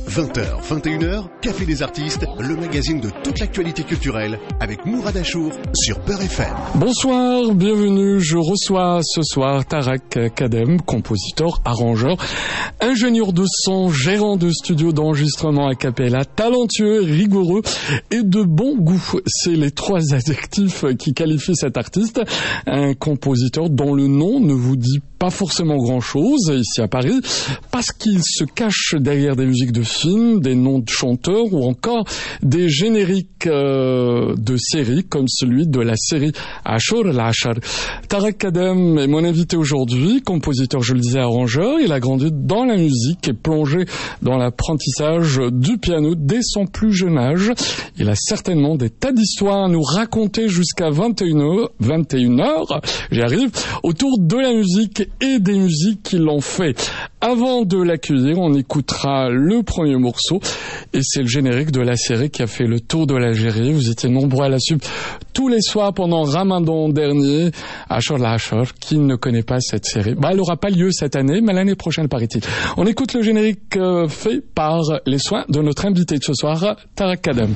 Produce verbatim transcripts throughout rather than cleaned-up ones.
vingt heures, vingt et une heures, Café des artistes, le magazine de toute l'actualité culturelle avec Mourad Achour sur Beurre F M. Bonsoir, bienvenue. Je reçois ce soir Tarek Kadem, compositeur, arrangeur, ingénieur de son, gérant de studio d'enregistrement a cappella, talentueux, rigoureux et de bon goût. C'est les trois adjectifs qui qualifient cet artiste. Un compositeur dont le nom ne vous dit pas forcément grand-chose ici à Paris, parce qu'il se cache derrière des musiques de films, des noms de chanteurs ou encore des génériques euh, de séries comme celui de la série Achour al-Ashar. Tarek Kadem est mon invité aujourd'hui, compositeur, je le disais, arrangeur. Il a grandi dans la musique et plongé dans l'apprentissage du piano dès son plus jeune âge. Il a certainement des tas d'histoires à nous raconter jusqu'à vingt et une heures, j'y arrive, autour de la musique et des musiques qui l'ont fait. Avant de l'accueillir, on écoutera le premier morceau et c'est le générique de la série qui a fait le tour de l'Algérie. Vous étiez nombreux à la suivre tous les soirs pendant Ramadan dernier. Achour al-Ashar, qui ne connaît pas cette série? Bah, elle n'aura pas lieu cette année, mais l'année prochaine, paraît-il. On écoute le générique euh, fait par les soins de notre invité de ce soir, Tarek Kadem.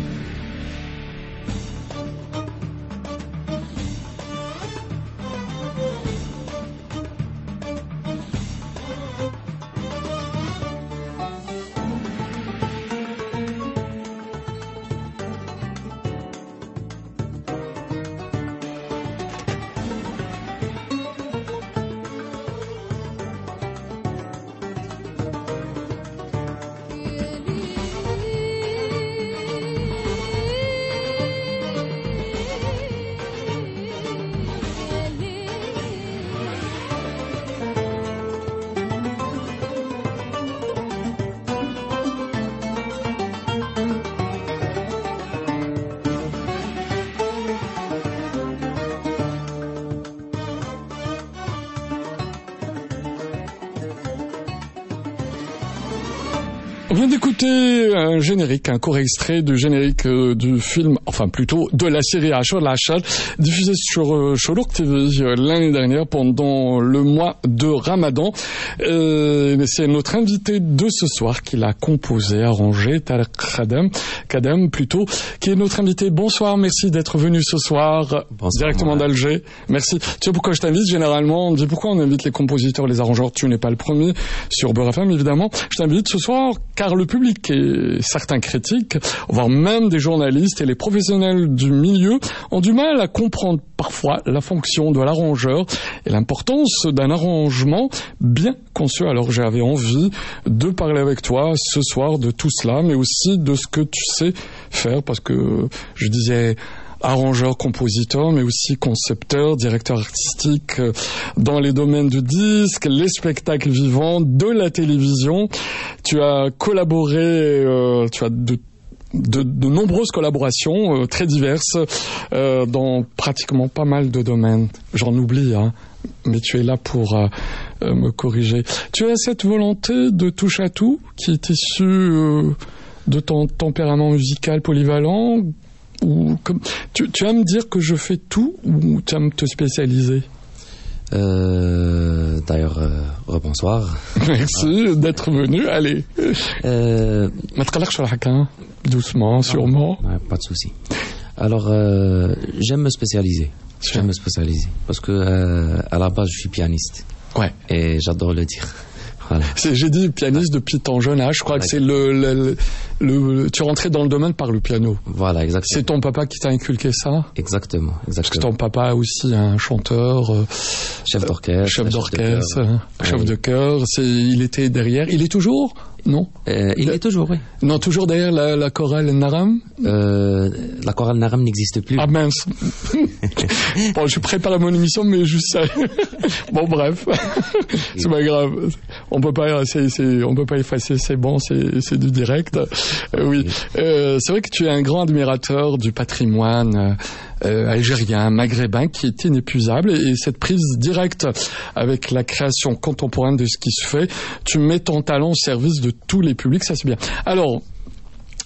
On vient d'écouter un générique, un court extrait du générique euh, du film, enfin plutôt de la série Achour al-Ashar, diffusée sur euh, Cholouk T V euh, l'année dernière pendant le mois de Ramadan. Euh, c'est notre invité de ce soir qui l'a composé, arrangé, Tarek Kadem, Kadem plutôt, qui est notre invité. Bonsoir, merci d'être venu ce soir, bonsoir, directement d'Alger. Merci. Tu sais pourquoi je t'invite? Généralement, on me dit pourquoi on invite les compositeurs, les arrangeurs. Tu n'es pas le premier sur Beurre F M, évidemment. Je t'invite ce soir car le public et certains critiques, voire même des journalistes et les professionnels du milieu ont du mal à comprendre parfois la fonction de l'arrangeur et l'importance d'un arrangement bien conçu. Alors j'avais envie de parler avec toi ce soir de tout cela, mais aussi de ce que tu sais faire, parce que je disais arrangeur, compositeur, mais aussi concepteur, directeur artistique dans les domaines du disque, les spectacles vivants, de la télévision. Tu as collaboré, euh, tu as de De, de nombreuses collaborations euh, très diverses euh, dans pratiquement pas mal de domaines. J'en oublie, hein, mais tu es là pour euh, euh, me corriger. Tu as cette volonté de touche à tout qui est issue euh, de ton tempérament musical polyvalent, ou comme tu, tu aimes dire que je fais tout, ou tu aimes te spécialiser? Euh, d'ailleurs, euh, rebonsoir. Merci ah. d'être venu. Allez. Euh... Doucement, sûrement. Ouais, pas de souci. Alors, euh, j'aime me spécialiser. J'aime me spécialiser parce que euh, à la base, je suis pianiste. Ouais. Et j'adore le dire. Voilà. C'est, j'ai dit pianiste depuis ton jeune âge. Je crois voilà. que c'est le, le, le, le. Tu rentrais dans le domaine par le piano. Voilà, exactement. C'est ton papa qui t'a inculqué ça? Exactement, exactement. Parce que ton papa est aussi un chanteur, euh, chef d'orchestre, chef d'orchestre, chef de chœur. Chef de chœur. C'est, il était derrière. Il est toujours? Non. Euh, il le, est toujours, oui. Non, toujours derrière la, la chorale Naram. Euh, la chorale Naram n'existe plus. Ah mince. Bon, je prépare mon émission, mais je sais. Bon, bref, c'est pas grave. On peut pas, c'est, c'est, on peut pas effacer. C'est bon, c'est, c'est du direct. Euh, oui. Euh, c'est vrai que tu es un grand admirateur du patrimoine euh, algérien, maghrébin, qui est inépuisable, et, et cette prise directe avec la création contemporaine de ce qui se fait, tu mets ton talent au service de tous les publics, ça c'est bien. Alors,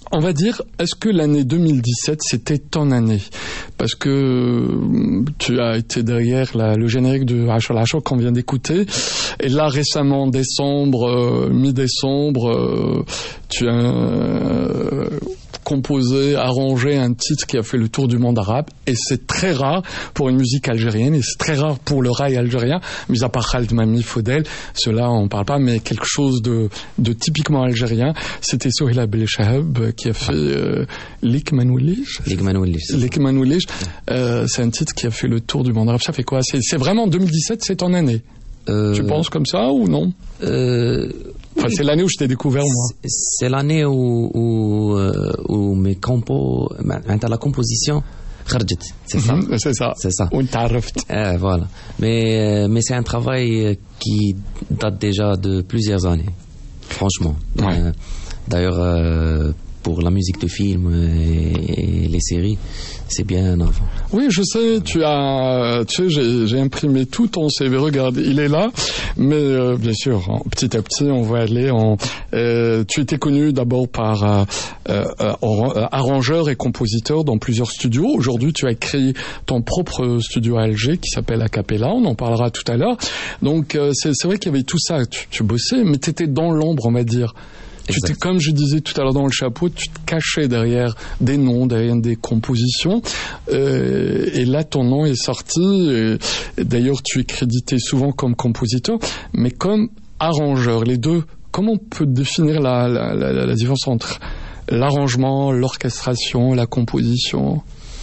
on va dire, est-ce que l'année deux mille dix-sept, c'était ton année? Parce que tu as été derrière la, le générique de Ashur Ashur qu'on vient d'écouter. Et là, récemment, en décembre, euh, mi-décembre, euh, tu as euh, composé, arrangé un titre qui a fait le tour du monde arabe. Et c'est très rare pour une musique algérienne, et c'est très rare pour le rail algérien, mis à part Khaled Mami, Faudel, cela on parle pas, mais quelque chose de, de typiquement algérien. C'était Sohila Belchahab qui a fait euh, Lik Manoulish. Lik Manoulish. Lik Manoulish. Euh, c'est un titre qui a fait le tour du monde arabe. Ça fait quoi? C'est, c'est vraiment deux mille dix-sept, c'est ton année. Euh, tu penses comme ça ou non? euh, Enfin, c'est l'année où je t'ai découvert, moi. C'est, c'est l'année où, où, euh, où mes compos, la composition, c'est ça. Mm-hmm, c'est ça. C'est ça. Euh, voilà. Mais, mais c'est un travail qui date déjà de plusieurs années. Franchement. Ouais. Euh, d'ailleurs, euh, pour la musique de film et, et les séries, c'est bien avant. Oui, je sais, tu as, tu sais, j'ai, j'ai imprimé tout ton C V, regarde, il est là, mais euh, bien sûr, hein, petit à petit, on va aller en... Euh, tu étais connu d'abord par euh, euh, euh, arrangeur et compositeur dans plusieurs studios. Aujourd'hui, tu as créé ton propre studio à Alger qui s'appelle Acapella, on en parlera tout à l'heure. Donc, euh, c'est, c'est vrai qu'il y avait tout ça, tu, tu bossais, mais tu étais dans l'ombre, on va dire. Tu t'es, comme je disais tout à l'heure dans le chapeau, tu te cachais derrière des noms, derrière des compositions. Euh, et là, ton nom est sorti. Et, et d'ailleurs, tu es crédité souvent comme compositeur, mais comme arrangeur. Les deux, comment on peut définir la, la, la, la différence entre l'arrangement, l'orchestration, la composition?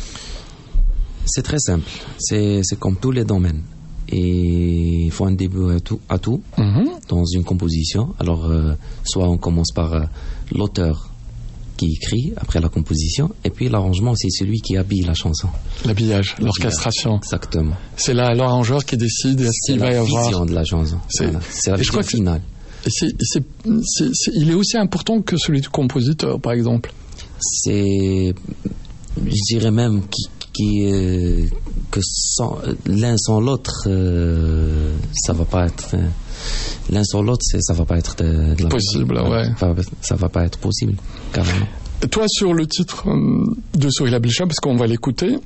C'est très simple. C'est, c'est comme tous les domaines. Et il faut un début à tout, à tout mm-hmm. dans une composition. Alors, euh, soit on commence par euh, l'auteur qui écrit, après la composition, et puis l'arrangement, c'est celui qui habille la chanson. L'habillage, l'orchestration. Exactement. C'est là l'arrangeur qui décide est-ce qu'il va y avoir... C'est la vision de la chanson. C'est, voilà. c'est la vision finale. Et c'est, c'est, c'est, c'est, il est aussi important que celui du compositeur, par exemple. C'est... Je dirais même qui... Qui, euh, que sans, l'un sans l'autre, euh, ça va pas être euh, l'un sans l'autre, c'est, ça va pas être de, de la possible, ouais. Ça, ça va pas être possible, carrément. Et toi, sur le titre de Sohila Belchahab, parce qu'on va l'écouter,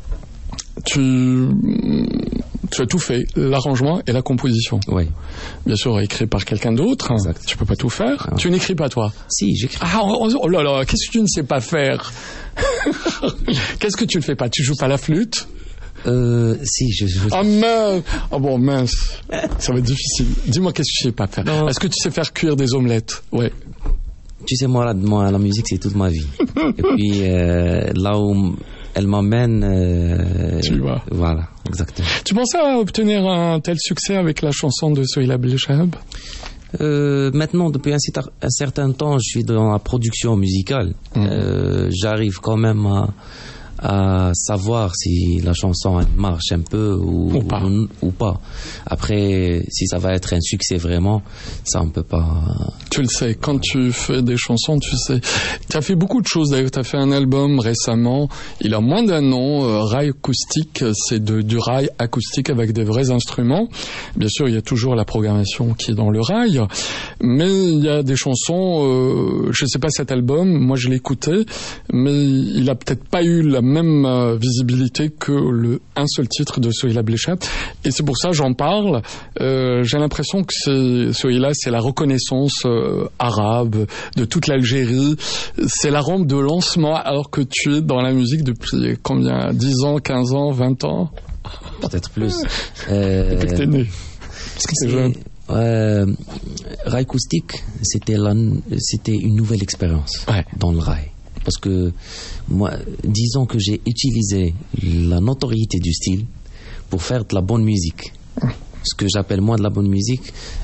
tu, tu as tout fait, l'arrangement et la composition. Oui. Bien sûr, écrit par quelqu'un d'autre. Exact. Tu peux pas tout faire. Ah. Tu n'écris pas, toi? Si, j'écris. Ah, oh, oh là là, qu'est-ce que tu ne sais pas faire? Qu'est-ce que tu ne fais pas? Tu joues pas la flûte? Euh, si, je joue. Ah mince! Oh bon, mince. Ça va être difficile. Dis-moi, qu'est-ce que tu sais pas faire? Non. Est-ce que tu sais faire cuire des omelettes? Ouais. Tu sais, moi, la, moi, la musique, c'est toute ma vie. Et puis, euh, là où elle m'emmène... Euh, tu vois. Voilà, exactement. Tu pensais à obtenir un tel succès avec la chanson de Sohila Belchahab? Euh, maintenant, depuis un, un certain temps, je suis dans la production musicale. Mmh. Euh, j'arrive quand même à, à savoir si la chanson elle marche un peu ou, ou, pas. ou, ou pas. Après, si ça va être un succès vraiment, ça on peut pas... Tu le sais, quand tu fais des chansons, tu sais. Tu as fait beaucoup de choses d'ailleurs. Tu as fait un album récemment, il a moins d'un an, euh, Rail Acoustique, c'est de, du rail acoustique avec des vrais instruments. Bien sûr, il y a toujours la programmation qui est dans le rail, mais il y a des chansons, euh, je sais pas cet album, moi je l'ai écouté, mais il a peut-être pas eu la même euh, visibilité que le un seul titre de Sohila Belchahab. Et c'est pour ça que j'en parle. Euh, j'ai l'impression que c'est, Sohila, c'est la reconnaissance euh, arabe de toute l'Algérie. C'est la rampe de lancement, alors que tu es dans la musique depuis combien? dix ans, quinze ans, vingt ans? Peut-être plus. Euh, depuis que t'es né. Parce que c'est jeune. Euh, rail acoustique, c'était, la, c'était une nouvelle expérience ouais. dans le rail. Parce que moi, disons que j'ai utilisé la notoriété du style pour faire de la bonne musique. Ce que j'appelle moi de la bonne musique,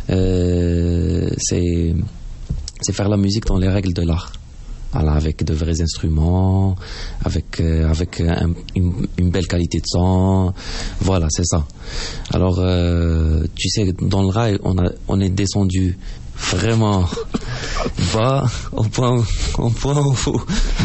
euh, c'est, c'est faire la musique dans les règles de l'art. Voilà, avec de vrais instruments, avec, euh, avec un, une, une belle qualité de son. Voilà, c'est ça. Alors, euh, tu sais, dans le rail, on, a, on est descendu vraiment bas au point, au point où faut,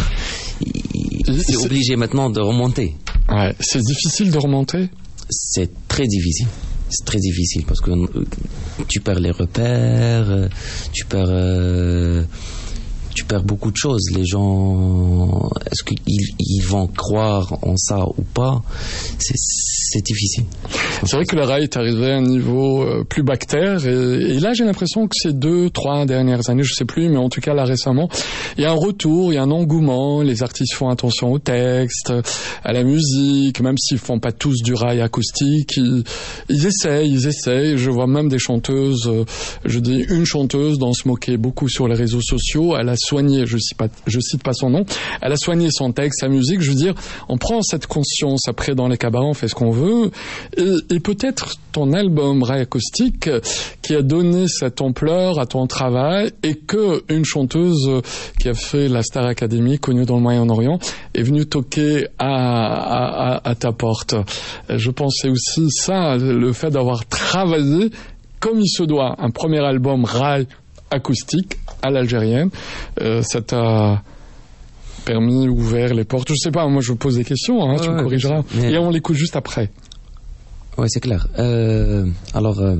c'est obligé maintenant de remonter. Ouais, c'est difficile de remonter. C'est très difficile. C'est très difficile parce que tu perds les repères, tu perds, euh, tu perds beaucoup de choses. Les gens, est-ce qu'ils ils vont croire en ça ou pas? C'est, c'est difficile. C'est vrai que le rail est arrivé à un niveau euh, plus bactère et, et là j'ai l'impression que ces deux, trois dernières années, je sais plus, mais en tout cas là récemment, il y a un retour, il y a un engouement, les artistes font attention au texte, à la musique, même s'ils font pas tous du rail acoustique, ils, ils essayent, ils essayent. Je vois même des chanteuses, euh, je dis une chanteuse dont on se moquait beaucoup sur les réseaux sociaux, elle a soigné, je cite pas, je cite pas son nom, elle a soigné son texte, sa musique. Je veux dire, on prend cette conscience. Après, dans les cabarets, on fait ce qu'on veut. Et, et peut-être ton album Rail Acoustique qui a donné cette ampleur à ton travail et que une chanteuse qui a fait la Star Academy, connue dans le Moyen-Orient, est venue toquer à, à, à, à ta porte. Je pensais aussi ça, le fait d'avoir travaillé comme il se doit, un premier album Rail Acoustique à l'algérienne, euh, ça t'a permis, ouvert les portes. Je sais pas, moi je vous pose des questions, hein, ouais, tu me corrigeras. Mais... Et on l'écoute juste après. Ouais, c'est clair. Euh, alors, euh,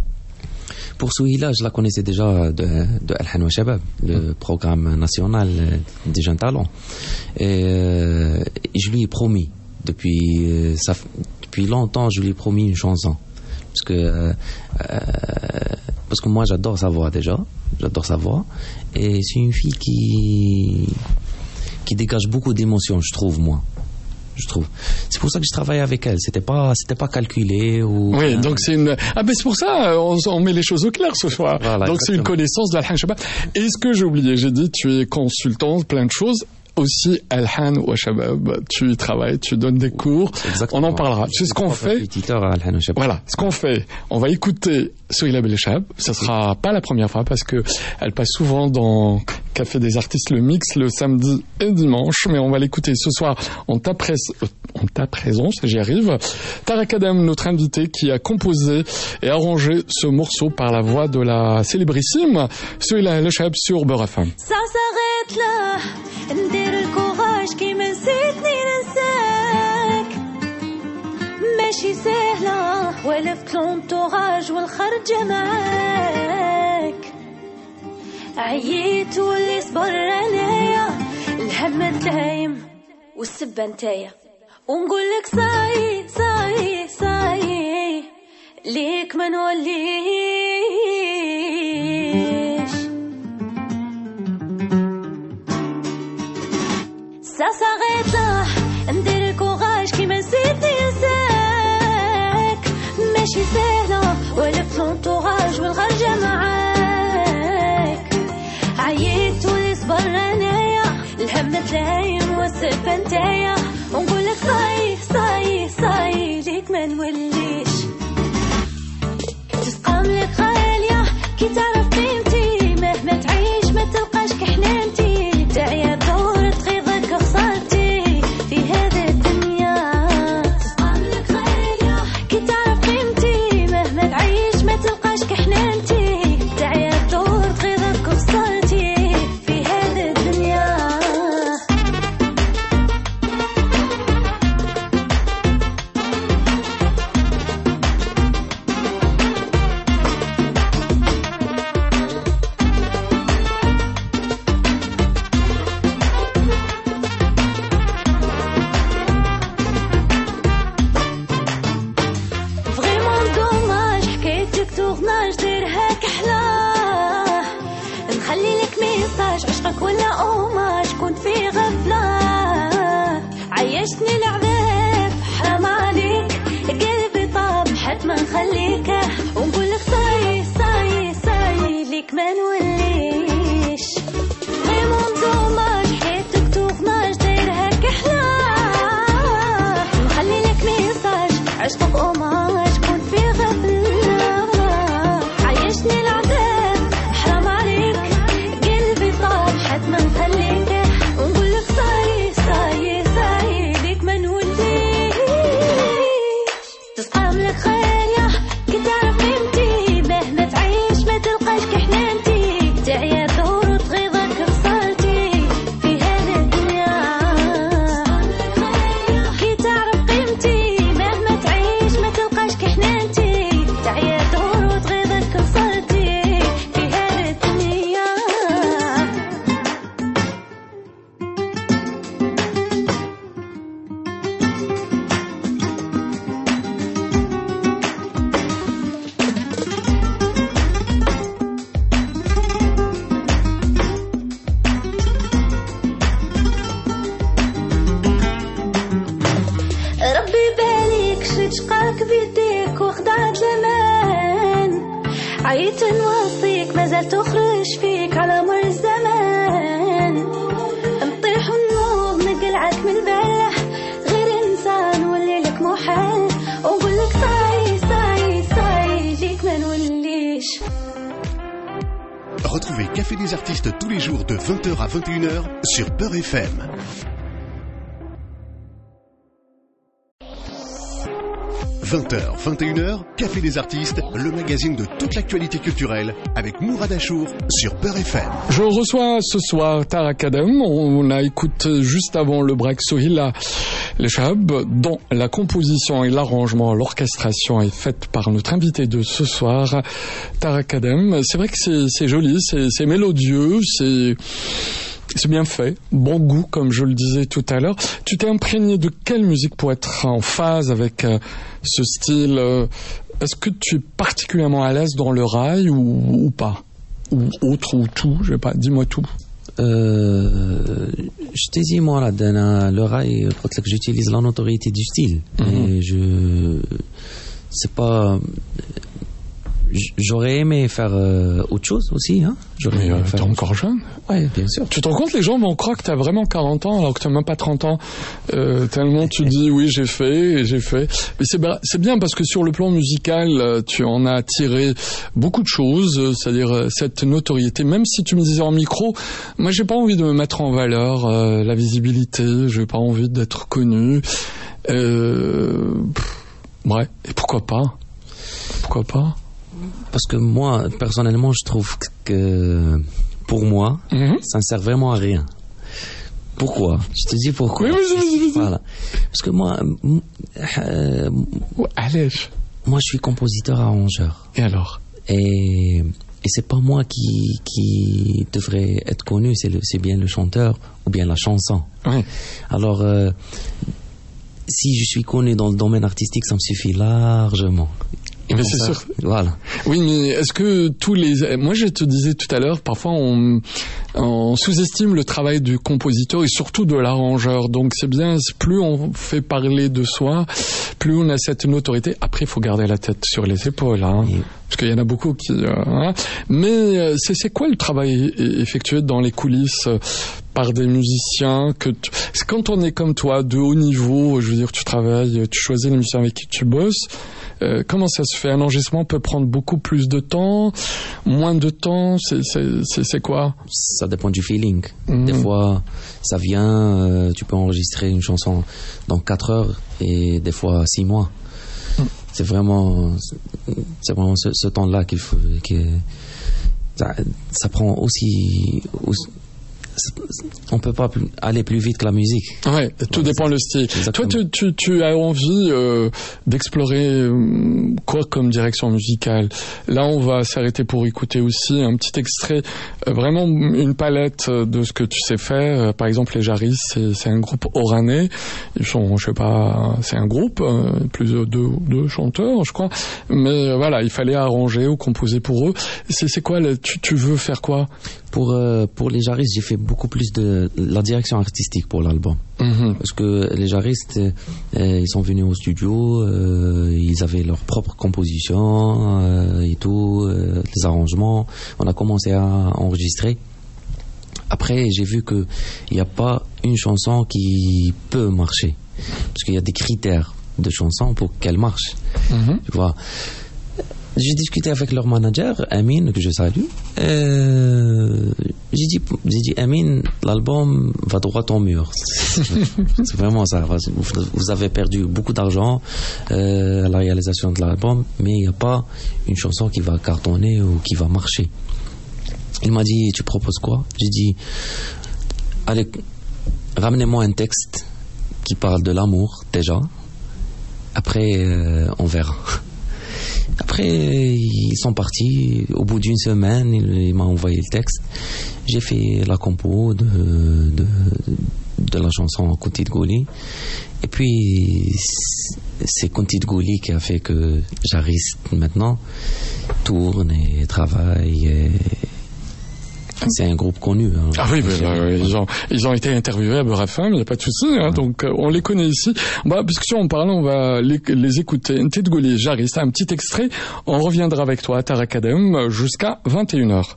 pour Souhila, je la connaissais déjà de, de Alhan wa Shabab, le programme national des jeunes talents. Et euh, je lui ai promis, depuis, euh, ça, depuis longtemps, je lui ai promis une chanson. Parce que, euh, euh, parce que moi j'adore sa voix déjà, j'adore sa voix. Et c'est une fille qui... qui dégage beaucoup d'émotions, je trouve, moi. Je trouve. C'est pour ça que je travaille avec elle. C'était pas, c'était pas calculé ou. Oui, donc c'est une. Ah ben c'est pour ça, on, on met les choses au clair ce soir. Voilà, donc exactement. C'est une connaissance de Alhan Shabab. Et ce que j'ai oublié, j'ai dit, tu es consultant, plein de choses. Aussi, Alhan wa Shabab, tu y travailles, tu donnes des cours. Exactement. On en parlera. C'est ce qu'on fait. Voilà, ce qu'on fait. On va écouter Souhila Belchab. Ce sera pas la première fois parce que elle passe souvent dans Café des artistes le mix le samedi et dimanche, mais on va l'écouter ce soir en ta presse, en ta présence, j'y arrive. Tarek Adam, notre invité qui a composé et arrangé ce morceau par la voix de la célébrissime Souhila Belchab sur Beurre F M. Ça s'arrête là. ندير الكوراج كي ما نسيتني ننساك ماشي سهلة ولا في كلونتوراج والخرجة معاك عييت واللي صبر عليا الهم تلايم والسبة نتايا ونقول لك صاي صاي صاي ليك ما نوليش Ça s'arrête là, ندير الكوراج كي ما نسيتني نساك ماشي سهلة ولا في لونطوراج والخرجة معاك عييت واللي صبر انايا الهم تلايم والسفة نتايا ونقولك صاي صاي صاي ليك ما نوليش تسقام لك غالية كي تعرف قيمتي مهما تعيش ما تلقاش كحنانتي تعيا دور تغيظك خسارتي في هذه الدنيا تسقام لك غالية كي تعرف قيمتي مهما تعيش ما تلقاش كحنانتي تعيا دور تغيظك خسارتي في هذه الدنيا ولا أوماش كنت في غفلة عيشتني العذاب حرام عليك قلبي طاب حتما نخليك ونقولك صاي صاي صاي ليك ما نوليش غيمون دوماج حياتك توغناش دايرها كحلة نخلي لك ميساج عشقك أوماج كنت في غفلة عيشتني العذاب حرام عليك ما نخليك ونقول لك صاي صاي صاي ليك ما نوليش تسقام لك خير يا كي بعد زمان عيت نوصيك مازال تخرج فيك على مر الزمان نطيح ونوض نقلعك من البله غير انسان ولي لك محال ونقول لك صاي صاي صاي جيك ما نوليش. Retrouvez Café des artistes tous les jours de vingt heures à vingt et une heures sur Peur F M. vingt heures, vingt et une heures, Café des artistes, le magazine de toute l'actualité culturelle avec Mourad Achour sur Peur F M. Je reçois ce soir Tarak Adam. On a écouté juste avant le break Sohila Lechab, dont la composition et l'arrangement, l'orchestration est faite par notre invité de ce soir, Tarak Adam. C'est vrai que c'est, c'est joli, c'est, c'est mélodieux, c'est... C'est bien fait, bon goût comme je le disais tout à l'heure. Tu t'es imprégné de quelle musique pour être en phase avec euh, ce style euh, Est-ce que tu es particulièrement à l'aise dans le rail ou, ou pas? Ou autre ou tout, je sais pas, dis-moi tout. Euh, je t'ai dit moi là, dans le rail, que j'utilise la notoriété du style. Mm-hmm. Et je, c'est pas. J'aurais aimé faire euh, autre chose aussi, hein. J'aurais Mais euh, faire... t'es encore jeune. Ouais, bien sûr. Tu te rends compte, les gens vont croire que t'as vraiment quarante ans alors que t'as même pas trente ans. Euh, tellement tu dis oui, j'ai fait et j'ai fait. Mais c'est, c'est bien parce que sur le plan musical, tu en as tiré beaucoup de choses, c'est-à-dire cette notoriété. Même si tu me disais en micro, moi j'ai pas envie de me mettre en valeur, euh, la visibilité, j'ai pas envie d'être connu. Euh, pff, ouais, et pourquoi pas? Pourquoi pas? Parce que moi, personnellement, je trouve que pour moi, mm-hmm. ça ne sert vraiment à rien. Pourquoi? Je te dis pourquoi. Oui, vas-y, vas-y, vas-y. Voilà. Parce que moi, euh, allez. Moi, je suis compositeur-arrangeur. Et alors? Et, et c'est pas moi qui, qui devrait être connu, c'est, le, c'est bien le chanteur ou bien la chanson. Oui. Alors, euh, si je suis connu dans le domaine artistique, ça me suffit largement. Mais c'est sûr. Voilà. Oui, mais est-ce que tous les... Moi, je te disais tout à l'heure, parfois, on, on sous-estime le travail du compositeur et surtout de l'arrangeur. Donc, c'est bien, plus on fait parler de soi, plus on a cette notoriété. Après, il faut garder la tête sur les épaules, hein, et... parce qu'il y en a beaucoup qui... Euh, hein. Mais c'est, c'est quoi le travail effectué dans les coulisses par des musiciens que tu... Quand on est comme toi, de haut niveau, je veux dire, tu travailles, tu choisis les musiciens avec qui tu bosses, Euh, comment ça se fait? Un enregistrement peut prendre beaucoup plus de temps, moins de temps, c'est, c'est, c'est, c'est quoi? Ça dépend du feeling. Mmh. Des fois, ça vient, euh, tu peux enregistrer une chanson dans quatre heures et des fois six mois. Mmh. C'est vraiment, c'est vraiment ce, ce temps-là qu'il faut. Que, ça, ça prend aussi. aussi on peut pas aller plus vite que la musique. Ouais, tout ouais, dépend le style. Exactement. Toi, tu, tu, tu as envie euh, d'explorer euh, quoi comme direction musicale? Là, on va s'arrêter pour écouter aussi un petit extrait, euh, vraiment une palette de ce que tu sais faire. Euh, par exemple, les Jaris, c'est, c'est un groupe oranais. Ils sont, je sais pas, c'est un groupe, euh, plus de deux, deux chanteurs, je crois. Mais euh, voilà, il fallait arranger ou composer pour eux. C'est, c'est quoi, là, tu, tu veux faire quoi? Pour, euh, pour les Jaris, j'ai fait beaucoup plus de la direction artistique pour l'album. Mm-hmm. Parce que les Jaristes, euh, ils sont venus au studio, euh, ils avaient leur propre composition euh, et tout, euh, les arrangements. On a commencé à enregistrer. Après, j'ai vu qu'il n'y a pas une chanson qui peut marcher. Parce qu'il y a des critères de chansons pour qu'elle marche. Mm-hmm. Tu vois. J'ai discuté avec leur manager, Amin, que je salue. Euh, j'ai dit, j'ai dit, Amin, l'album va droit au mur. C'est vraiment ça. Vous avez perdu beaucoup d'argent euh, à la réalisation de l'album, mais il n'y a pas une chanson qui va cartonner ou qui va marcher. Il m'a dit, tu proposes quoi? J'ai dit, allez, ramenez-moi un texte qui parle de l'amour, déjà. Après, euh, on verra. Après, ils sont partis. Au bout d'une semaine, il, il m'a envoyé le texte. J'ai fait la compo de, de, de la chanson Conti de Goli. Et puis, c'est Conti de Goli qui a fait que Jaris, maintenant, tourne et travaille. Et... C'est un groupe connu. Hein. Ah oui, ben, euh, ils, ont, ils ont été interviewés à Beurre F M, il n'y a pas de souci, hein, ouais. Donc euh, on les connaît ici. Bah, parce que si on parle, on va les, les écouter. Ntet Goli, Jarry, c'est un petit extrait. On reviendra avec toi à Tarakadem jusqu'à vingt et une heures.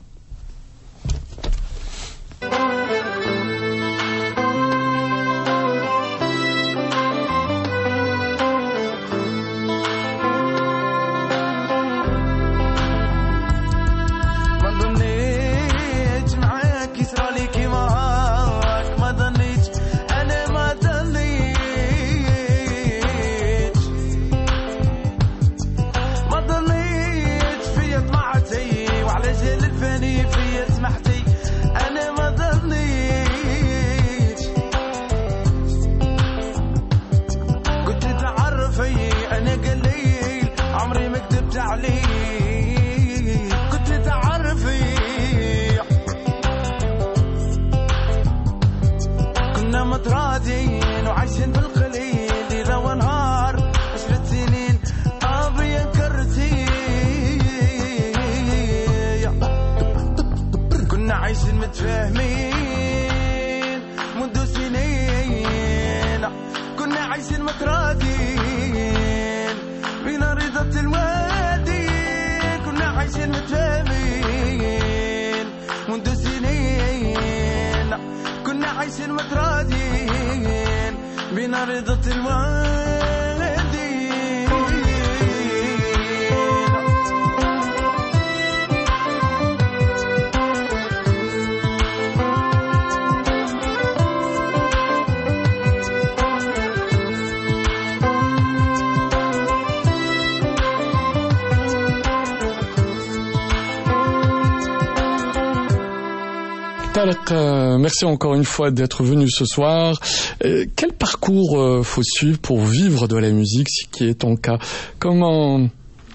Euh, merci encore une fois d'être venu ce soir. Euh, quel parcours euh, faut suivre pour vivre de la musique, ce qui est ton cas? Comment,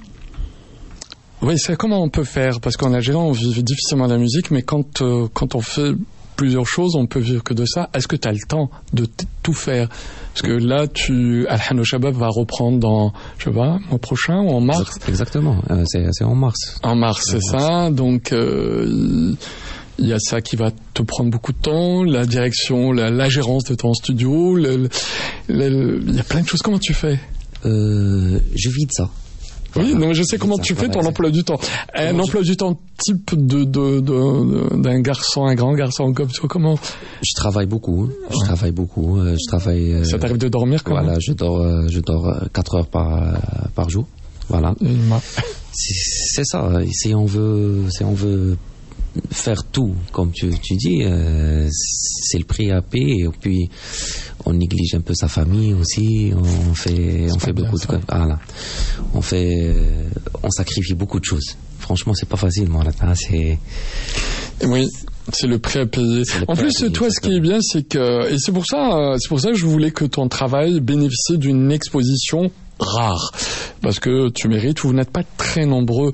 oui, c'est comment on peut faire? Parce qu'en Algérie, on vit difficilement de la musique, mais quand euh, quand on fait plusieurs choses, on peut vivre que de ça. Est-ce que tu as le temps de t- tout faire? Parce que là, tu, Al-Han Shabab va reprendre dans, je sais pas, mois prochain ou en mars? Exactement, euh, c'est, c'est en mars. En mars, c'est en ça. Mars. Donc, euh, il y a ça qui va te prendre beaucoup de temps, la direction, la, la gérance de ton studio, le, le, le, il y a plein de choses. Comment tu fais? euh, Je vis de ça. Oui, non, je sais comment tu fais ton emploi du temps. Un emploi du temps type de, de, de, de, d'un garçon, un grand garçon comme toi, comment? Je travaille beaucoup, je ouais. travaille beaucoup, je travaille... Ça t'arrive de dormir quand même? Voilà, je dors, je dors quatre heures par, par jour, voilà. C'est, c'est ça, si on veut, si on veut faire tout, comme tu, tu dis, euh, c'est le prix à payer. Et puis, on néglige un peu sa famille aussi. On fait, on fait beaucoup de choses. Voilà. On fait, on sacrifie beaucoup de choses. Franchement, c'est pas facile, moi, là. C'est. Oui. C'est le prix à payer. En plus, payer, toi, ce qui est bien, c'est que, et c'est pour ça, c'est pour ça que je voulais que ton travail bénéficie d'une exposition rare, parce que tu mérites. Vous n'êtes pas très nombreux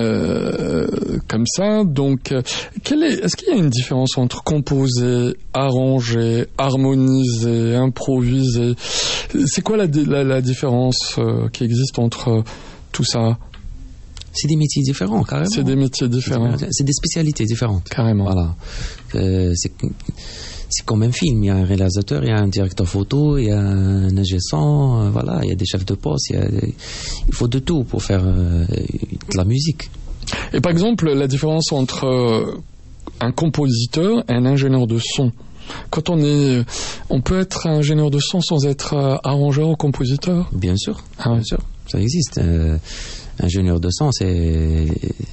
euh, comme ça. Donc, quelle est, est-ce qu'il y a une différence entre composer, arranger, harmoniser, improviser? C'est quoi la, la, la différence euh, qui existe entre euh, tout ça? C'est des métiers différents, carrément. C'est des métiers différents. C'est des spécialités différentes. Carrément. Voilà. Euh, c'est, c'est comme un film. Il y a un réalisateur, il y a un directeur photo, il y a un ingé son, euh, voilà, il y a des chefs de poste, il, y a des... il faut de tout pour faire euh, de la musique. Et par exemple, la différence entre euh, un compositeur et un ingénieur de son. Quand on est, on peut être ingénieur de son sans être euh, arrangeur ou compositeur? Bien sûr. Ah, bien sûr. Ça existe. Euh, ingénieur de son, c'est,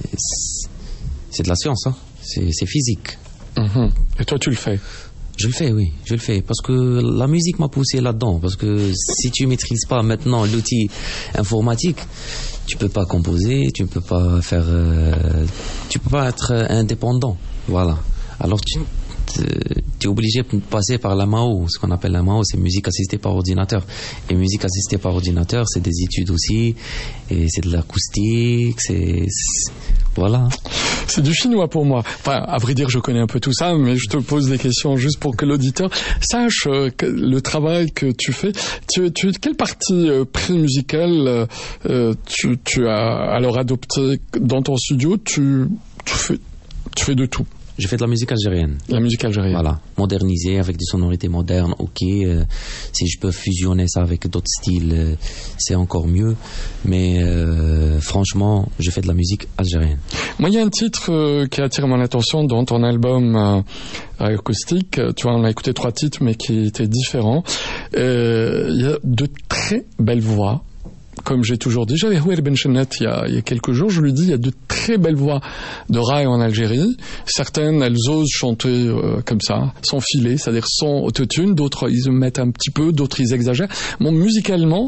c'est de la science, hein. c'est, c'est physique. Mmh. Et toi, tu le fais? Je le fais, oui, je le fais, parce que la musique m'a poussé là-dedans, parce que si tu maîtrises pas maintenant l'outil informatique, tu peux pas composer, tu peux pas faire, euh, tu peux pas être indépendant, voilà. Alors tu tu es obligé de passer par la M A O. Ce qu'on appelle la M A O, c'est musique assistée par ordinateur. Et musique assistée par ordinateur, c'est des études aussi, et c'est de l'acoustique, c'est, c'est... voilà. C'est du chinois pour moi. Enfin, à vrai dire, je connais un peu tout ça, mais je te pose des questions juste pour que l'auditeur sache euh, que le travail que tu fais. Tu, tu, quelle partie euh, pré-musicale euh, tu, tu as alors adopté dans ton studio? Tu, tu fais, tu fais de tout. Je fais de la musique algérienne. La musique algérienne. Voilà, modernisée avec des sonorités modernes, ok. Euh, si je peux fusionner ça avec d'autres styles, euh, c'est encore mieux. Mais euh, franchement, je fais de la musique algérienne. Moi, il y a un titre euh, qui attire mon attention dans ton album euh, acoustique. Tu vois, on a écouté trois titres, mais qui étaient différents. Euh, il y a de très belles voix. Comme j'ai toujours dit, j'avais Houer Ben Chennet il y a, il y a quelques jours, je lui dis, il y a de très belles voix de raï en Algérie. Certaines, elles osent chanter euh, comme ça, sans filet, c'est-à-dire sans autotune. D'autres, ils mettent un petit peu, d'autres, ils exagèrent. Bon, musicalement,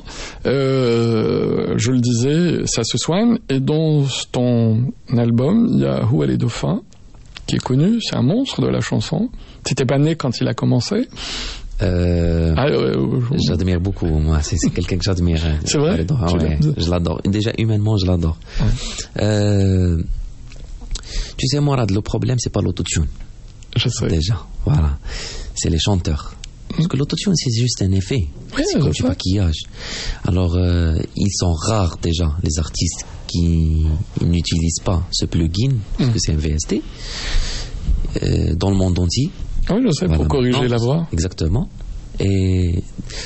euh, je le disais, ça se soigne. Et dans ton album, il y a Houer les Dauphins, qui est connu, c'est un monstre de la chanson. T'étais pas né quand il a commencé. Euh, ah, euh, euh, j'admire beaucoup, moi. C'est, c'est quelqu'un que j'admire. C'est vrai? Ah, ouais, je l'adore. Déjà, humainement, je l'adore. Ouais. Euh, tu sais, Mourad, le problème, c'est pas l'autotune. Je sais. Déjà, voilà. C'est les chanteurs. Parce que l'autotune, c'est juste un effet. Oui, c'est comme du maquillage. Alors, euh, ils sont rares, déjà, les artistes qui n'utilisent pas ce plugin, parce mm. que c'est un V S T, euh, dans le monde entier. Oui, je sais, voilà, pour corriger non, la voix. Exactement. Et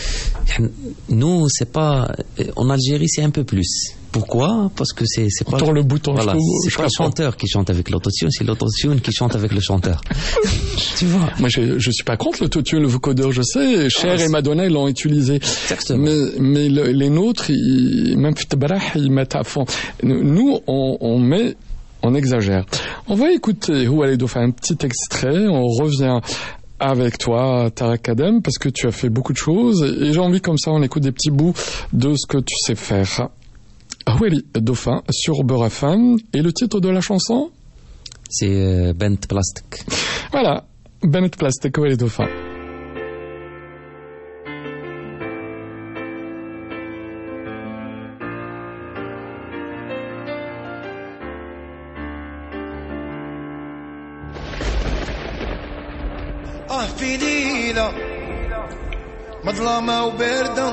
nous, c'est pas... En Algérie, c'est un peu plus. Pourquoi? Parce que c'est, c'est pas... Autour le bouton, voilà, je trouve, c'est je pas le chanteur qui chante avec l'autotune, c'est l'autotune qui chante avec le chanteur. Tu vois? Moi, je, je suis pas contre l'autotune, le vocodeur, je sais. Cher ah, et Madonna, ils l'ont utilisé. Exactement. Mais, mais le, les nôtres, ils, même Ftabrah, ils mettent à fond. Nous, on, on met... On exagère. On va écouter Houer les Dauphins, un petit extrait. On revient avec toi, Tarek Kadem, parce que tu as fait beaucoup de choses. Et j'ai envie, comme ça, on écoute des petits bouts de ce que tu sais faire. Houer les Dauphins sur Beurre F M. Et le titre de la chanson? C'est euh, Bent Plastic. Voilà. Bent Plastic, Houer les Dauphins. في ليلة مظلمة وباردة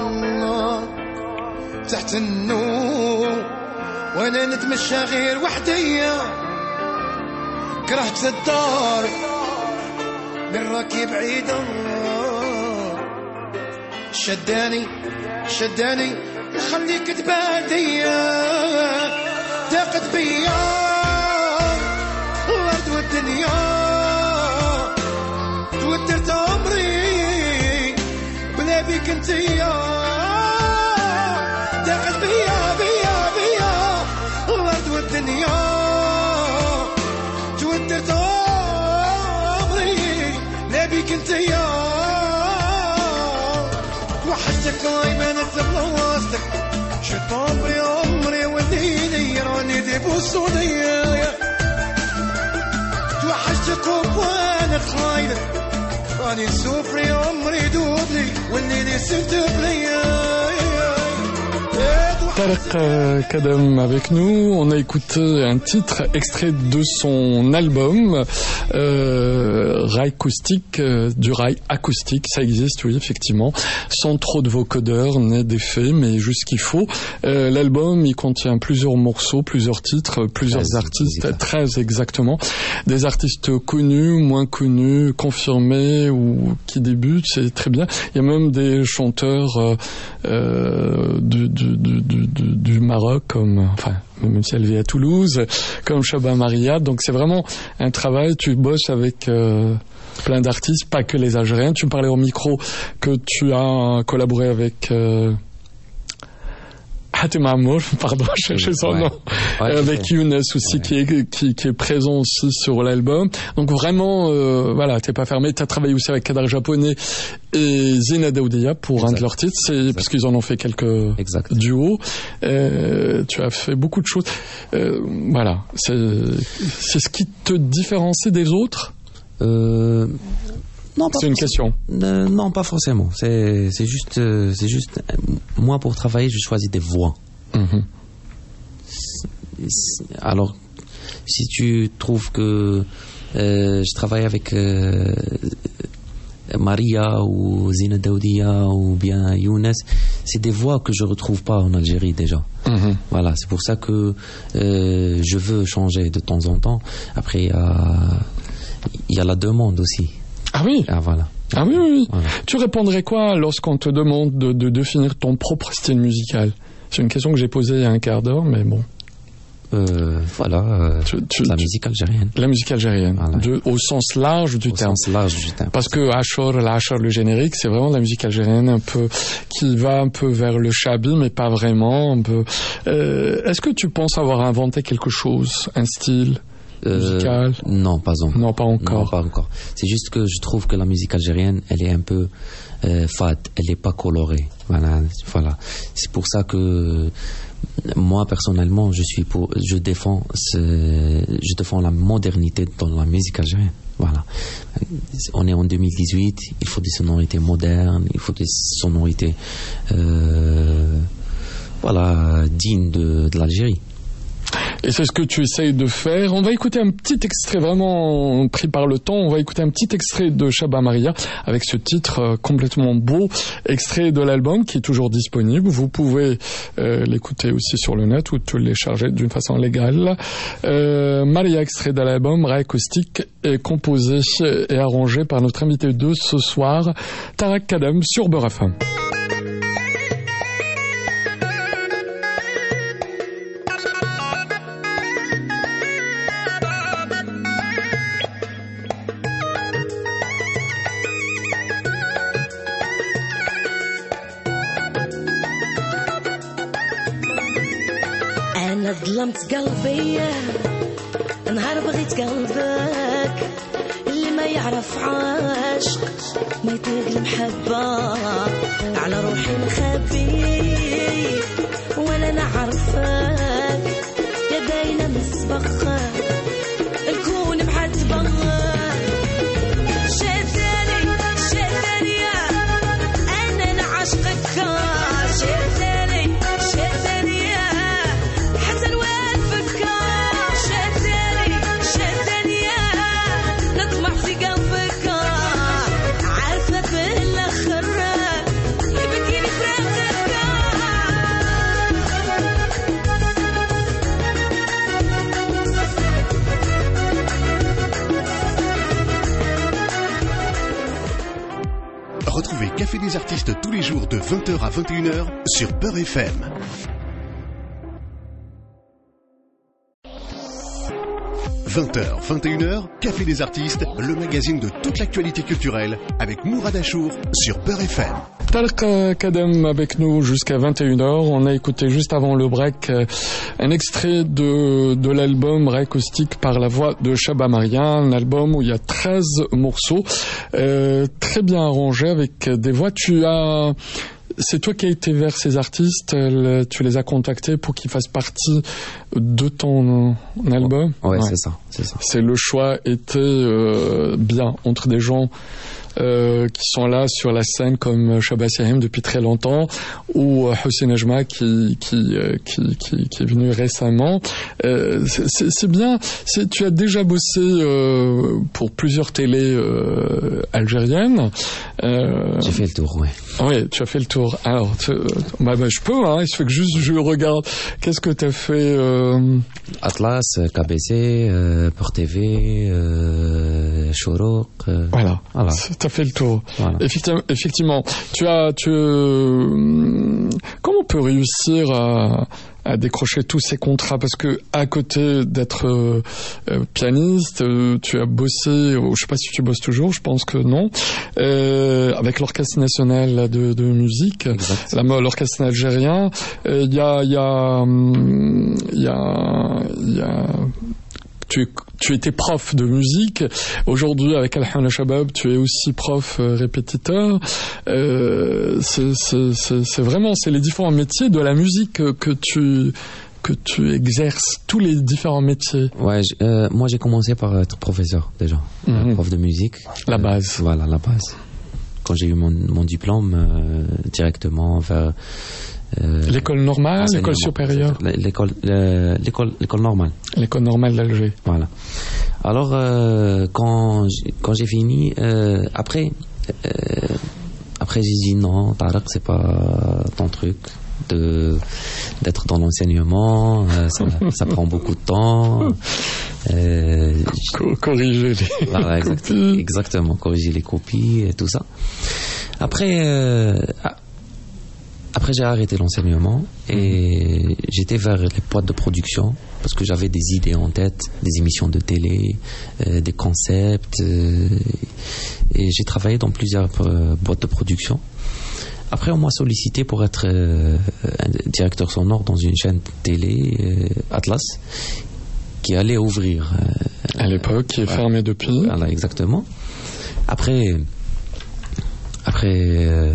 تحت النور وانا نتمشى غير وحديا كرهت الدار من راكي بعيدة شداني شداني خليك تباديا ضاقت بيا الارض والدنيا ودرت عمري بلا بيك انتيا ضاقت بيا بيا بيا الارض والدنيا تودرت عمري لا بيك انتيا توحشتك دايما تبلوستك شفت عمري عمري وليني راني ديبوس وديا توحشتك وانا خايلك راني سوفري عمري دوبلي واللي نسيت بليا Tarek Kadem avec nous. On a écouté un titre extrait de son album euh, Rail acoustique, euh, du rail acoustique. Ça existe, oui, effectivement, sans trop de vocodeurs, ni d'effets, mais juste ce qu'il faut. Euh, l'album, il contient plusieurs morceaux, plusieurs titres, plusieurs treize artistes, treize exactement, des artistes connus, moins connus, confirmés ou qui débutent, c'est très bien. Il y a même des chanteurs euh, euh, du, du, du, du Du, du Maroc, comme, enfin, même si elle vit à Toulouse, comme Chaba Maria. Donc c'est vraiment un travail. Tu bosses avec euh, plein d'artistes, pas que les Algériens. Tu me parlais au micro que tu as collaboré avec euh, Hatem Amour, pardon, je cherchais son ouais. nom, ouais, avec Younes aussi, ouais. qui, est, qui, qui est présent aussi sur l'album. Donc vraiment, euh, voilà, t'es pas fermé. T'as travaillé aussi avec Kadar Japonais et Zina Daoudia pour exact. Un de leurs titres, c'est exact. Parce qu'ils en ont fait quelques exact. Duos. Euh, tu as fait beaucoup de choses. Euh, voilà, c'est, c'est ce qui te différencie des autres. Euh... Non, pas c'est une question. Euh, non, pas forcément. C'est, c'est juste, euh, c'est juste. Euh, moi, pour travailler, je choisis des voix. Mm-hmm. Alors, si tu trouves que euh, je travaille avec euh, Maria ou Zina Daoudia ou bien Younes, c'est des voix que je retrouve pas en Algérie déjà. Mm-hmm. Voilà, c'est pour ça que euh, je veux changer de temps en temps. Après, il y a il y a la demande aussi. Ah oui. Ah voilà. Ah oui, oui, oui. Voilà. Tu répondrais quoi lorsqu'on te demande de, de définir ton propre style musical? C'est une question que j'ai posée il y a un quart d'heure, mais bon. Euh, voilà, euh, Tu- tu- la tu- musique algérienne. La musique algérienne, Voilà. de- au sens large du Au terme. sens large du terme. Parce que Ashor, l'Ashor, le générique, c'est vraiment la musique algérienne un peu qui va un peu vers le shabi, mais pas vraiment. Un peu. Euh, est-ce que tu penses avoir inventé quelque chose, un style musical? Non, pas encore. Non, pas encore. Non, pas encore. C'est juste que je trouve que la musique algérienne, elle est un peu euh, fade, elle n'est pas colorée. Voilà, voilà. C'est pour ça que moi personnellement, je suis pour, je défends, ce, je défends la modernité dans la musique algérienne. Voilà. On est en deux mille dix-huit, il faut des sonorités modernes, il faut des sonorités, euh, voilà, dignes de, de l'Algérie. Et c'est ce que tu essayes de faire. On va écouter un petit extrait vraiment pris par le temps. On va écouter un petit extrait de Chaba Maria avec ce titre euh, complètement beau, extrait de l'album qui est toujours disponible. Vous pouvez euh, l'écouter aussi sur le net ou télécharger d'une façon légale. Euh, Maria, extrait de l'album Ray Acoustique, est composé et arrangé par notre invité de ce soir, Tarak Kadem, sur Beurre F M. أنا ظلمت قلبي نهار بغيت قلبك اللي ما يعرف عاشق ما يطيق المحبة على روحي نخبي ولا نعرفك يا باينة مسبخ نكون معتبة شداني شداني أنا نعشقك شداني شداني حتى نوافقك شداني شداني نطمع في قلبك عارفة في الآخر يبكيني فراقك Retrouvez Café des artistes tous les jours de vingt heures à vingt et une heures sur Beurre F M. vingt heures, vingt et une heures, Café des artistes, le magazine de toute l'actualité culturelle avec Mourad Achour sur Beurre F M. Tarak Kadem avec nous jusqu'à vingt et une heures. On a écouté juste avant le break euh, un extrait de, de l'album Ray Acoustique par la voix de Chaba Maria, un album où il y a treize morceaux, euh, très bien arrangés avec des voix. Tu as... C'est toi qui as été vers ces artistes, le- tu les as contactés pour qu'ils fassent partie de ton album? Ouais, Ouais. c'est ça, c'est ça. C'est le choix était euh, bien entre des gens euh, qui sont là sur la scène comme Chaba Sahim depuis très longtemps ou euh, Hossein Ajma qui qui, euh, qui qui qui est venu récemment. Euh, c'est- c'est c'est bien. C'est, tu as déjà bossé euh, pour plusieurs télés euh, algériennes. Euh, J'ai fait le tour, ouais. oui, tu as fait le tour. Alors, tu, euh, bah, bah, je peux, hein, il suffit que juste je regarde. Qu'est-ce que tu as fait euh, Atlas, K B C, euh, Peur T V, euh, Chorouk. Euh, Voilà, Voilà. tu as fait le tour. Voilà. Effectivement, effectivement, tu as, tu, euh, comment on peut réussir à, à décrocher tous ces contrats? Parce que à côté d'être euh, euh, pianiste, euh, tu as bossé, euh, je sais pas si tu bosses toujours, je pense que non, euh, avec l'Orchestre National de, de Musique, Exact. la, l'Orchestre algérien. Il y a, il y a, hum, il y a, il y a tu, tu étais prof de musique. Aujourd'hui, avec Al-Hana Shabab, tu es aussi prof euh, répétiteur. Euh, c'est, c'est, c'est, c'est vraiment, c'est les différents métiers de la musique que, que tu que tu exerces, tous les différents métiers. Ouais, j'- euh, moi j'ai commencé par être professeur déjà, Mhm. euh, prof de musique. La Euh, base. Voilà, la base. Quand j'ai eu mon, mon diplôme, euh, directement vers euh, L'école normale, enseignement. l'école supérieure, l'école, euh, l'école, l'école normale. l'école normale d'Alger. Voilà. Alors euh, quand j'ai, quand j'ai fini, euh, après, euh, après j'ai dit non, Tarak, c'est pas ton truc de d'être dans l'enseignement, euh, ça, ça prend beaucoup de temps. Euh, Co- corriger les voilà, exact- copies. exactement, corriger les copies et tout ça. Après, euh, après j'ai arrêté l'enseignement et j'étais vers les boîtes de production parce que j'avais des idées en tête, des émissions de télé, euh, des concepts, euh, et j'ai travaillé dans plusieurs euh, boîtes de production. Après, on m'a sollicité pour être euh, un directeur sonore dans une chaîne télé, euh, Atlas, qui allait ouvrir. Euh, À l'époque, qui est voilà. fermé depuis. Voilà, exactement. Après, après euh,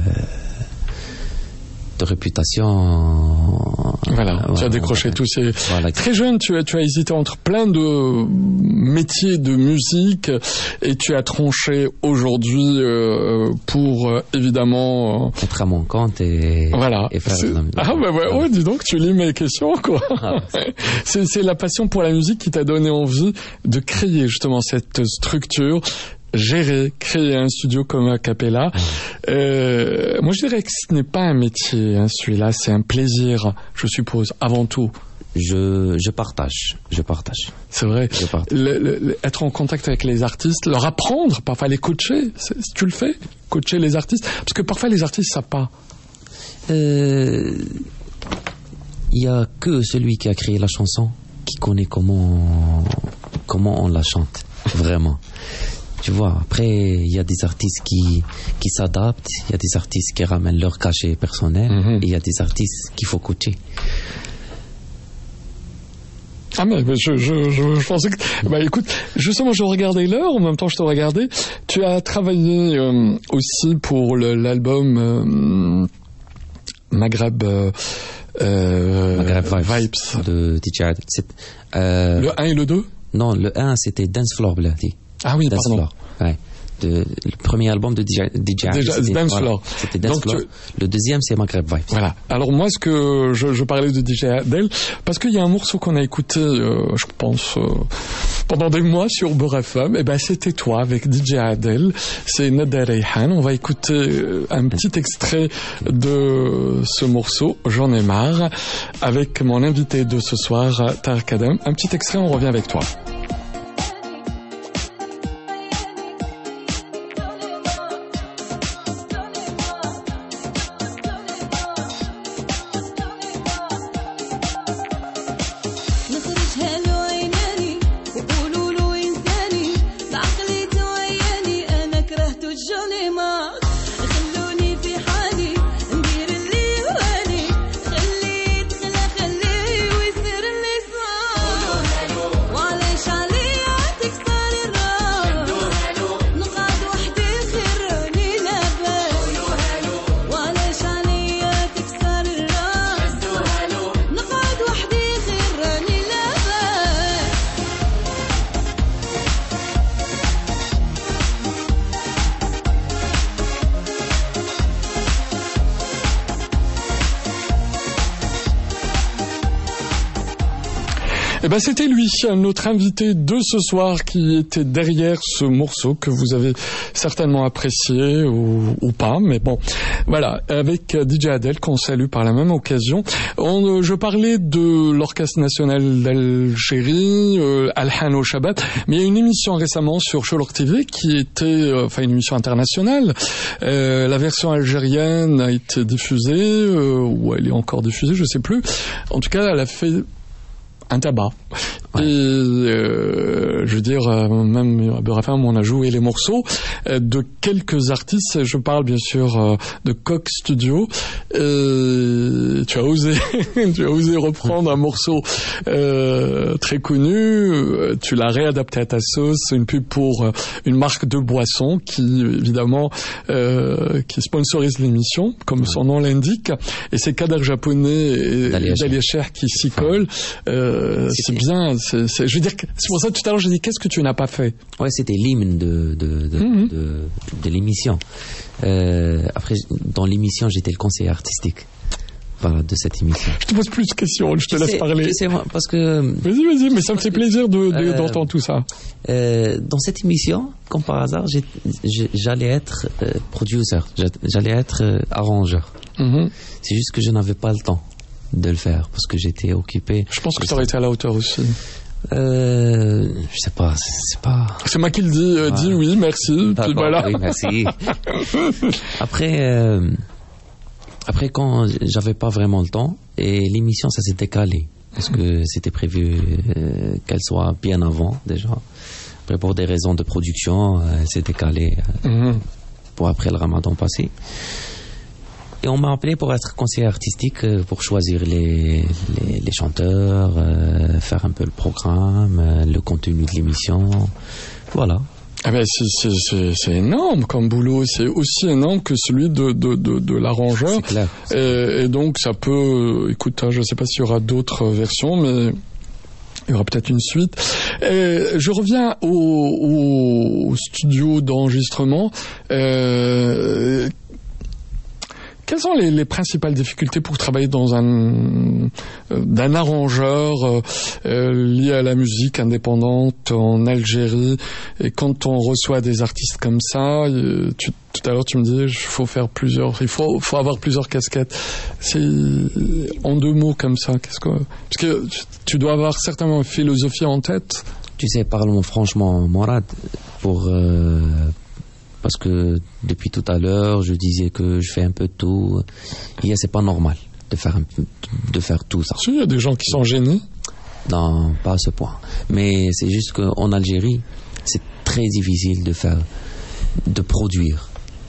de réputation. Voilà, euh, tu as décroché voilà. tous ces... Voilà. Très jeune, tu as, tu as hésité entre plein de métiers de musique et tu as tranché aujourd'hui euh, pour, euh, évidemment... euh, Être à mon compte et, Voilà. et faire C'est- de la musique. Ah bah ouais, ouais, dis donc, tu lis mes questions, quoi. Ah, c'est, c'est la passion pour la musique qui t'a donné envie de créer justement cette structure, gérer, créer un studio comme a cappella. Euh, moi, je dirais que ce n'est pas un métier, hein, celui-là, c'est un plaisir, je suppose, avant tout. Je, je partage, je partage, C'est vrai. je partage. Le- le- le- être en contact avec les artistes, leur apprendre, parfois les coacher, c'est- tu le fais, coacher les artistes, parce que parfois les artistes savent pas. Euh, Il y a que celui qui a créé la chanson qui connaît comment comment on la chante vraiment. Tu vois, après il y a des artistes qui qui s'adaptent, il y a des artistes qui ramènent leur cachet personnel, Mhm. et il y a des artistes qu'il faut coacher. Ah mais mais je, je, je, je pensais que... Bah écoute, justement je regardais l'heure, en même temps je te regardais. Tu as travaillé euh, aussi pour le, l'album euh, Maghreb, euh, euh, Maghreb Vibes, Vibes. de D J Adel. C'est- euh, Le un et le deux. Non, le un c'était Dance Floor Bloody. Ah oui, Dance pardon. Floor. Ouais. De, le premier album de D J D J Adel, Déjà, c'était Dance voilà, Floor. c'était Dance Donc, Floor. tu- Le deuxième c'est Maghreb Vibes. Voilà. Alors moi, ce que je, je parlais de D J Adel, parce qu'il y a un morceau qu'on a écouté, euh, je pense, euh, pendant des mois sur Beurre F M, et ben c'était toi avec D J Adel, c'est Nada Reyhan. On va écouter euh, un petit extrait de ce morceau, J'en ai marre, avec mon invité de ce soir, Tarek Adam. Un petit extrait, on revient avec toi. نخرجها له عيناني وقولوا له انساني بعقليته وعياني انا كرهته جوني مار خلوني في حالي ندير اللي يهواني خليه يدخل خليه ويصير اللي صار وعلاش عليا تكسر الراس نقعد وحدي خيروني لاباس وعلاش عليا تكسر الراس نقعد وحدي خيروني لاباس Eh ben c'était lui, notre invité de ce soir, qui était derrière ce morceau que vous avez certainement apprécié ou, ou pas, mais bon, voilà, avec D J Adel qu'on salue par la même occasion. On, euh, je parlais de l'Orchestre National d'Algérie, euh, Al-Han au Shabbat, mais il y a une émission récemment sur Sholok T V qui était, euh, enfin une émission internationale. Euh, la version algérienne a été diffusée, euh, ou elle est encore diffusée, je sais plus. En tout cas, elle a fait un tabac. Ouais. Et euh, je veux dire, euh, même à Beurre F M, on a joué les morceaux euh, de quelques artistes. Je parle bien sûr euh, de Coq Studio. Et tu as osé, tu as osé reprendre un morceau euh, très connu. Euh, Tu l'as réadapté à ta sauce. C'est une pub pour euh, une marque de boisson qui, évidemment, euh, qui sponsorise l'émission, comme son nom l'indique. Et c'est Kader Japonais et Dalia Dalia Cher qui s'y collent. Euh, C'est- c'est bien. C'est, c'est, je veux dire, que- c'est pour ça que tout à l'heure j'ai dit qu'est-ce que tu n'as pas fait. Ouais, c'était l'hymne de de de, Mhm. de, de l'émission. Euh, après, dans l'émission, j'étais le conseiller artistique. Voilà, de cette émission. Je te pose plus de questions, je te laisse C'est- parler. c'est moi, parce que Vas-y, vas-y, mais ça me fait plaisir de, de- Euh, d'entendre tout ça. euh, dans cette émission, comme par hasard, j'ai- j'ai- j'allais être euh, producer, j'a- j'allais être euh, arrangeur. Mhm. C'est juste que je n'avais pas le temps de le faire parce que j'étais occupé. Je pense que tu aurais été à la hauteur aussi. Euh, je sais pas, c'est pas. C'est moi qui le dis, euh, Ouais. dis oui, merci, puis D'accord, voilà. oui, merci. Après, euh, après quand j'avais pas vraiment le temps et l'émission ça s'est décalé parce que c'était prévu euh, qu'elle soit bien avant déjà. Après pour des raisons de production, euh, elle s'est décalée euh, Mhm. pour après le Ramadan passé. Et on m'a appelé pour être conseiller artistique, euh, pour choisir les, les, les chanteurs, euh, faire un peu le programme, euh, le contenu de l'émission. Voilà. Ah ben c'est, c'est, c'est, c'est énorme comme boulot, c'est aussi énorme que celui de, de, de, de l'arrangeur. C'est clair. Et, et donc ça peut, écoute, hein, je ne sais pas s'il y aura d'autres versions, mais il y aura peut-être une suite. Et je reviens au, au, au studio d'enregistrement. Euh, Quelles sont les, les principales difficultés pour travailler dans un euh, d'un arrangeur euh, euh, lié à la musique indépendante en Algérie? Et quand on reçoit des artistes comme ça, euh, tu, tout à l'heure tu me disais, il faut faire plusieurs, il faut, faut avoir plusieurs casquettes. C'est en deux mots comme ça. Qu'est-ce que parce que tu dois avoir certainement une philosophie en tête. Tu sais, parlons franchement, Morad, pour euh, parce que depuis tout à l'heure, je disais que je fais un peu de tout. Et c'est pas normal de faire un peu, de faire tout ça. Si, il y a des gens qui sont gênés. Non, pas à ce point. Mais c'est juste qu'en Algérie, c'est très difficile de faire, de produire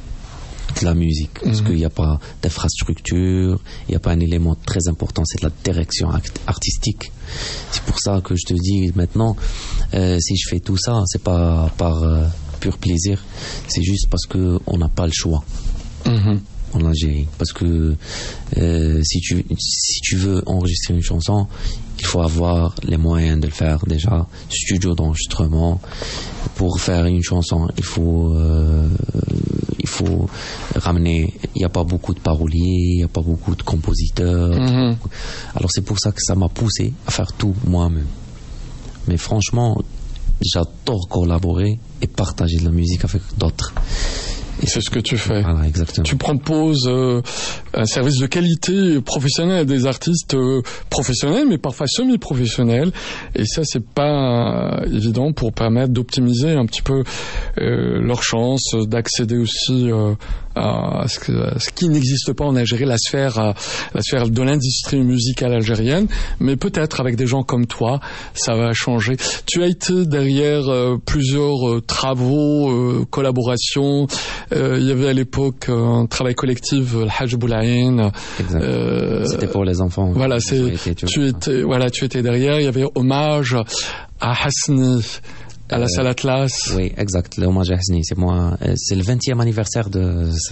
de la musique. Parce Mhm. qu'il n'y a pas d'infrastructure, il n'y a pas un élément très important, c'est de la direction act- artistique. C'est pour ça que je te dis maintenant, euh, si je fais tout ça, c'est pas par euh, pur plaisir, c'est juste parce qu'on n'a pas le choix. Mhm. En Algérie, parce que euh, si tu si tu veux enregistrer une chanson, il faut avoir les moyens de le faire déjà. Studio d'enregistrement pour faire une chanson, il faut euh, il faut ramener. Il n'y a pas beaucoup de paroliers, il n'y a pas beaucoup de compositeurs. Mhm. Alors c'est pour ça que ça m'a poussé à faire tout moi-même. Mais franchement, j'adore collaborer et partager de la musique avec d'autres. Et c'est ce que tu fais. Voilà, exactement. Tu proposes euh, un service de qualité professionnel à des artistes euh, professionnels, mais parfois semi-professionnels. Et ça, c'est pas euh, évident pour permettre d'optimiser un petit peu euh, leurs chances d'accéder aussi euh, à, ce que, à ce qui n'existe pas en Algérie, la sphère, euh, la sphère de l'industrie musicale algérienne. Mais peut-être avec des gens comme toi, ça va changer. Tu as été derrière euh, plusieurs euh, travaux, euh, collaborations. Euh, il y avait à l'époque euh, un travail collectif, le Hajj Boulaïn. Exact. Euh, C'était pour les enfants. Voilà, c'est, Ils ont été, tu tu vois. étais, voilà, tu étais derrière. Il y avait hommage à Hasni, à la Euh, salle Atlas. Oui, exact. L'hommage à Hasni, c'est moi. euh, C'est le vingtième anniversaire de,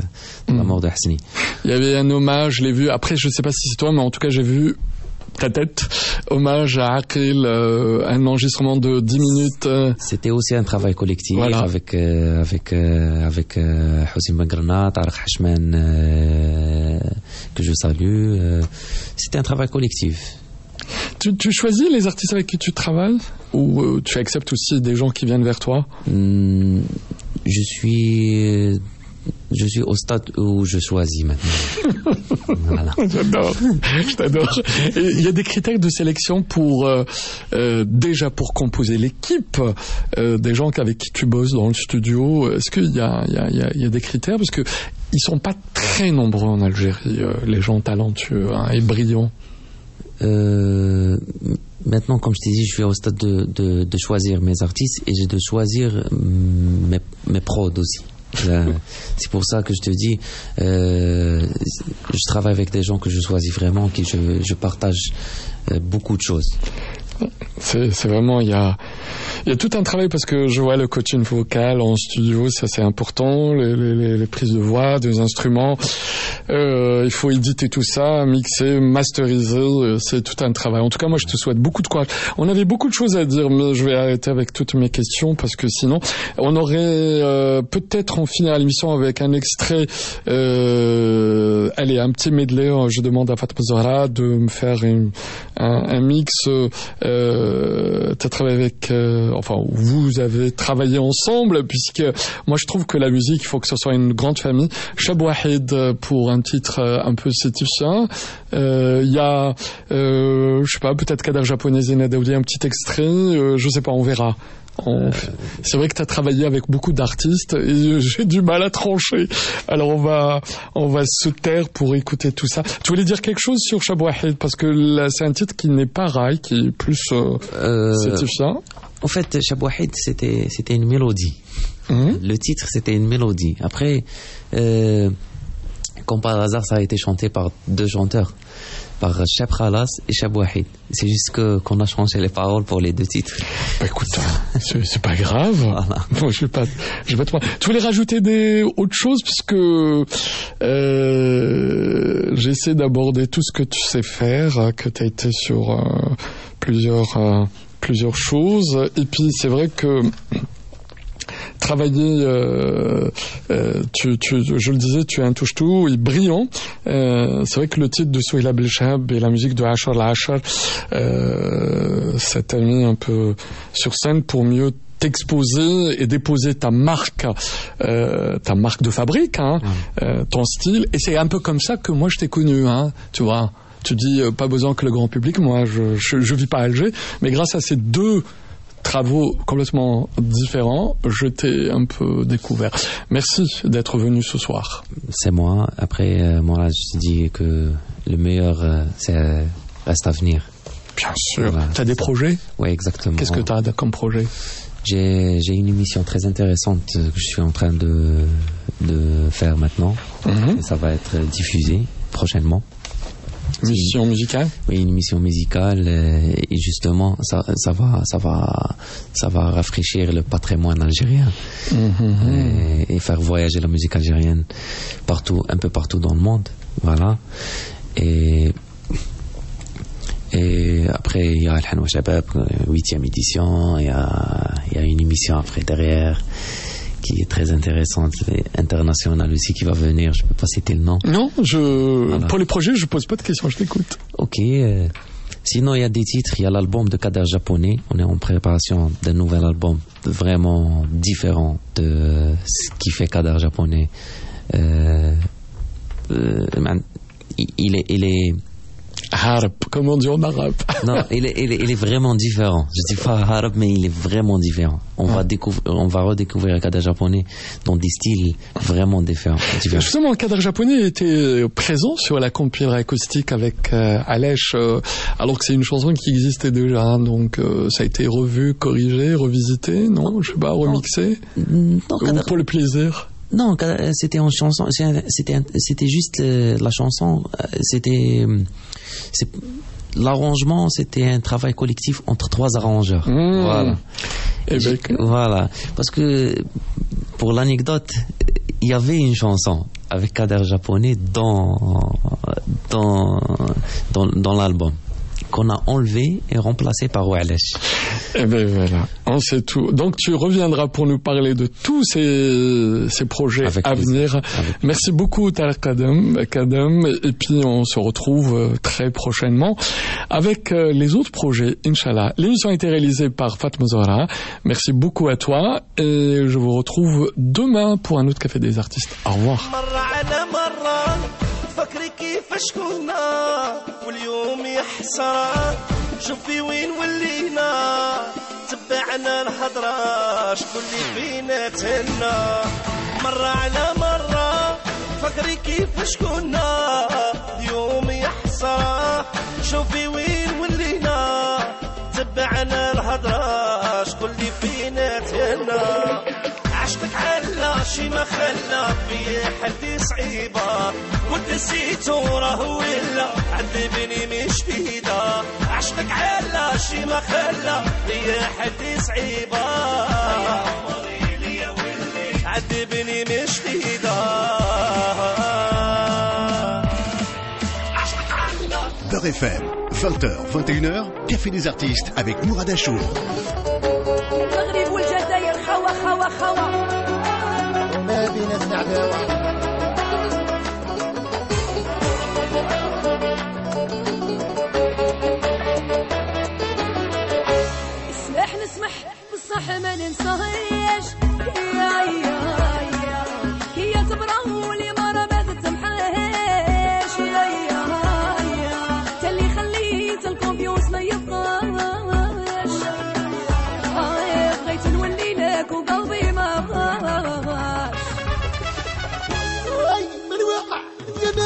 de la Mm. mort de Hasni. Il y avait un hommage, je l'ai vu. Après, je sais pas si c'est toi, mais en tout cas, j'ai vu ta tête. Hommage à Aqil, euh, un enregistrement de dix minutes. euh, C'était aussi un travail collectif Voilà. avec euh, avec euh, avec euh, Hossein Bengrana, Tarek Hachman, euh, que je salue. euh, C'était un travail collectif. Tu, tu choisis les artistes avec qui tu travailles ou euh, tu acceptes aussi des gens qui viennent vers toi? Hum, Je suis je suis au stade où je choisis maintenant. Voilà. J'adore, je t'adore. Et il y a des critères de sélection pour euh, euh, déjà pour composer l'équipe, euh, des gens avec qui tu bosses dans le studio. Est-ce qu'il y a, il y a, il y a, il y a des critères parce que ils sont pas très nombreux en Algérie, euh, les gens talentueux hein, et brillants. Euh, maintenant, comme je t'ai dit, je suis au stade de, de, de choisir mes artistes et j'ai de choisir hum, mes, mes prods aussi. Là, c'est pour ça que je te dis, euh, je travaille avec des gens que je choisis vraiment, qui je, je partage euh, beaucoup de choses. C'est, c'est vraiment, il y a, il y a tout un travail parce que je vois le coaching vocal en studio, ça c'est important, les, les, les prises de voix, des instruments, euh, il faut éditer tout ça, mixer, masteriser, euh, c'est tout un travail. En tout cas, moi je te souhaite beaucoup de courage. On avait beaucoup de choses à dire, mais je vais arrêter avec toutes mes questions parce que sinon, on aurait euh, peut-être en finir l'émission avec un extrait, euh, allez, un petit medley. Je demande à Fatma Zahra de me faire une, un, un mix. Euh, Euh, tu as travaillé avec, euh, enfin, vous avez travaillé ensemble, puisque moi je trouve que la musique, il faut que ce soit une grande famille. Chab Wahid pour un titre un peu sétifien. Il euh, y a, euh, je sais pas, peut-être Kader Japonais et Nadaoudi, un petit extrait. Euh, je sais pas, on verra. On... Euh... C'est vrai que tu as travaillé avec beaucoup d'artistes et j'ai du mal à trancher. Alors on va on va se taire pour écouter tout ça. Tu voulais dire quelque chose sur Chab Wahid, parce que là c'est un titre qui n'est pas rail, qui est plus euh, euh, sétifien. En fait, Chab Wahid c'était c'était une mélodie. Mmh. Le titre c'était une mélodie. Après, euh, comme par hasard, ça a été chanté par deux chanteurs, par Chab Khalas et Chab Wahid. C'est juste que qu'on a changé les paroles pour les deux titres. Bah écoute, c'est, c'est pas grave. Voilà. Bon, je vais pas, je vais pas te... Tu voulais rajouter des autres choses, puisque euh, j'essaie d'aborder tout ce que tu sais faire, que tu as été sur euh, plusieurs euh, plusieurs choses, et puis c'est vrai que travailler, euh, euh, tu, tu, je le disais, tu es un touche-tout et brillant. Euh, c'est vrai que le titre de Souheila Belchab et la musique de Achar la Achar, euh, ça t'a mis un peu sur scène pour mieux t'exposer et déposer ta marque, euh, ta marque de fabrique, hein, mmh. euh, ton style. Et c'est un peu comme ça que moi je t'ai connu, hein, tu vois. Tu dis euh, pas besoin que le grand public, moi je, je, je vis pas à Alger, mais grâce à ces deux travaux complètement différents, je t'ai un peu découvert. Merci d'être venu ce soir. C'est moi. Après, euh, moi, là, je te dis que le meilleur, euh, c'est euh, reste à venir. Bien sûr. Voilà. Tu as des projets ? Oui, exactement. Qu'est-ce que tu as comme projet ? J'ai, j'ai une émission très intéressante que je suis en train de, de faire maintenant. Mm-hmm. Et ça va être diffusé prochainement. Une émission musicale ? Oui, une émission musicale, euh, et justement ça, ça va, ça va, ça va rafraîchir le patrimoine algérien, mm-hmm. et, et faire voyager la musique algérienne partout, un peu partout dans le monde, voilà. Et et après il y a Al-Hanwa Shabab, huitième édition, il y a, il y a une émission après derrière qui est très intéressante, internationale aussi, qui va venir. Je peux pas citer le nom. Non, je voilà. Pour les projets, je pose pas de questions, je t'écoute. Ok. Euh... Sinon, il y a des titres. Il y a l'album de Kader Japonais. On est en préparation d'un nouvel album vraiment différent de ce qui fait Kader Japonais. Euh... Euh... Il est, il est Harab, comme on dit en arabe. Non, il est, il est, il est vraiment différent. Je dis pas Harab, mais il est vraiment différent. On ah. va découvrir, on va redécouvrir le Kader Japonais dans des styles vraiment différents. différents. Justement, le Kader Japonais était présent sur la compil acoustique avec euh, Alech, euh, alors que c'est une chanson qui existait déjà. Donc, euh, ça a été revu, corrigé, revisité, non, je sais pas, remixé. Non, non Kader... pour le plaisir. Non, c'était en chanson, c'était, c'était juste euh, la chanson, c'était, c'est, l'arrangement, c'était un travail collectif entre trois arrangeurs. Mmh. Voilà. Et ben, voilà. Parce que, pour l'anecdote, il y avait une chanson avec Kader Japonais dans, dans, dans, dans l'album, qu'on a enlevé et remplacé par Oualech. Eh ben voilà, on sait tout. Donc tu reviendras pour nous parler de tous ces, ces projets avec à venir. Avec Merci beaucoup Tarek Kadem, Kadem, et puis on se retrouve très prochainement avec les autres projets, Inch'Allah. L'émission a été réalisée par Fatma Zahra. Merci beaucoup à toi et je vous retrouve demain pour un autre Café des Artistes. Au revoir. فكري كيفاش كنا واليوم يا حسرة شوفي وين ولينا تبعنا الهضرة شكون اللي فينا تهنا مرة على مرة فكري كيفاش كنا اليوم يا حسرة شوفي وين ولينا تبعنا الهضرة شكون اللي فينا تهنا عشتك على شي ما خلى في حد صعيبة قلت نسيتو راه ولا عذبني مش فيدا عشتك على شي ما خلى في حد صعيبة عذبني مش فيدا Beurre F M, vingt heures, vingt et une heures, Café des Artistes avec Mourad Achour. المغرب والجزائر خوا خوا خوا وما بيناتنا عداوة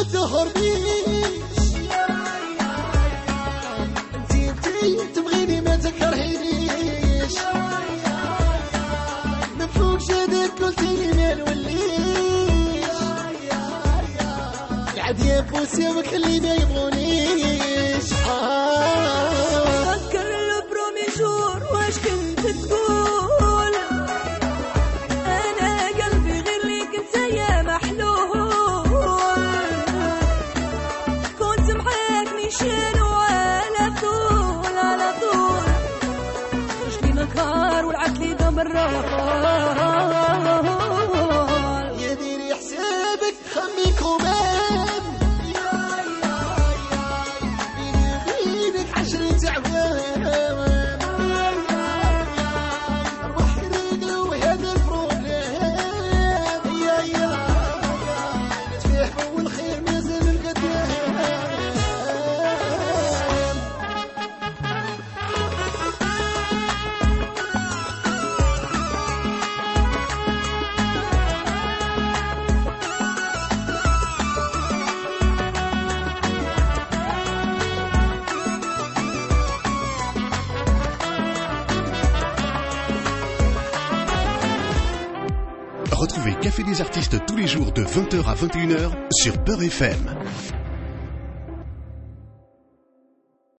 تهربيش انتي انتي تبغيني ما تكرهينيش من فوق جدك قلتيلي ما نوليش عاد يا بوسي وكلي ما يبغونيش فكر البرومي جور واش كنت تقول انا قلبي غير ليك انت يا محلول كنت معاك نشانو على طول على طول خرج لي مكار ولعبت لي دمرات يا ديري حسابك خمي كومان بيني وبينك عشرين تعبان روح رجلو هذا البروبلام يا يا تفاحوا والخير مازال القدام Retrouvez Café des artistes tous les jours de vingt heures à vingt et une heures sur Peur F M.